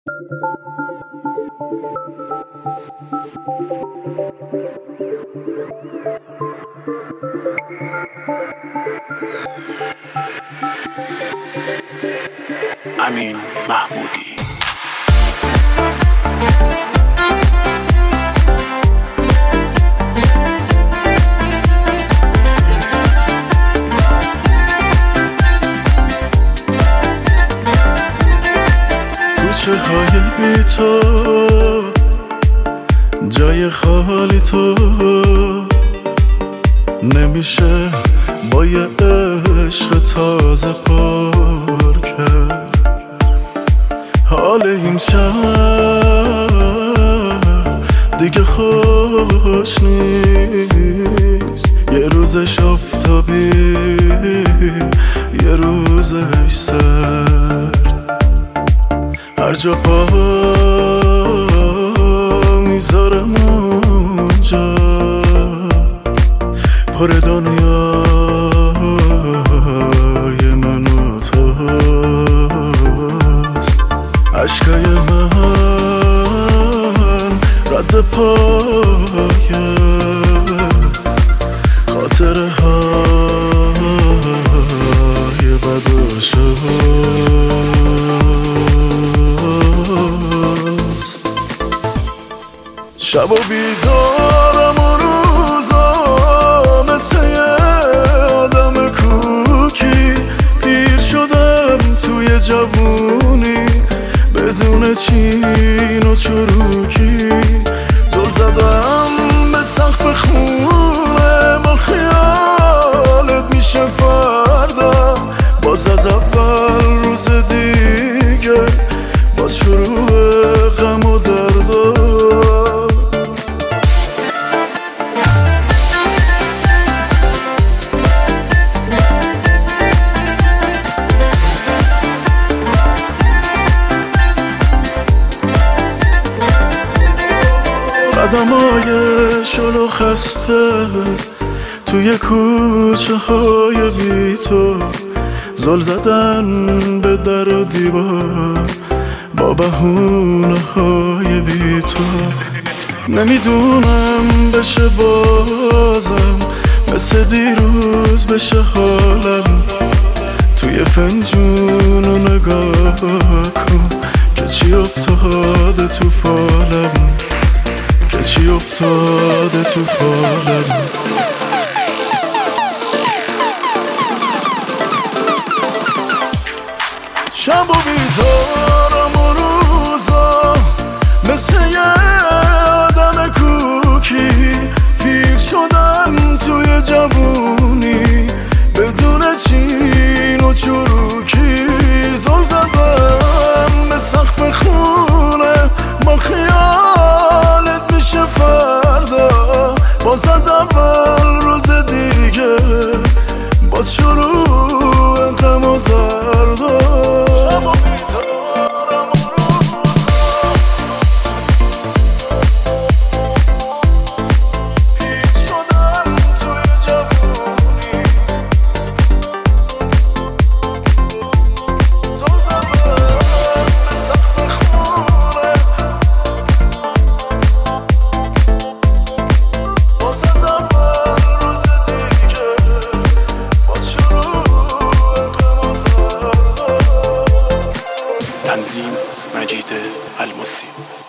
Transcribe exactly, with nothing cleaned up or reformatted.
امین محمودی. کوچه های بی تو، جای خالی تو، نمیشه با یه عشق تازه پر کرد. حال این شهر دیگه خوش نیست، یه روزش آفتابی یه روزش سرد. هر جا پا میذارم اونجا پر دنیای من و توست. عشقای من رد پای خاطره های بد و شست. شب و بیدارم و روزا مثل یه آدم کوکی، پیر شدم توی جوونی بدون چین و چروکی. زل زدم به سقف خونه با خیالت میشه فردا، باز از اول روز دیگه باز شروع غم و دردا. قدمای شلو خسته توی کوچه های بی تو، زل زدن به در و دیوار با بهونه های بی تو. نمیدونم بشه بازم مثل دیروز بشه حالم، توی فنجونو نگاه کن که چی افتاده تو فالم، که چی افتاده تو فالم. شب و بیدارم و روزا مثل یه آدم کوکی، پیر شدم توی جوونی بدون چین و چروکی. زل زدم به سقف خونه با خیالت میشه فردا، باز از اول روز دیگه باز شروع غم و دردا. تنظیم مجید المصری.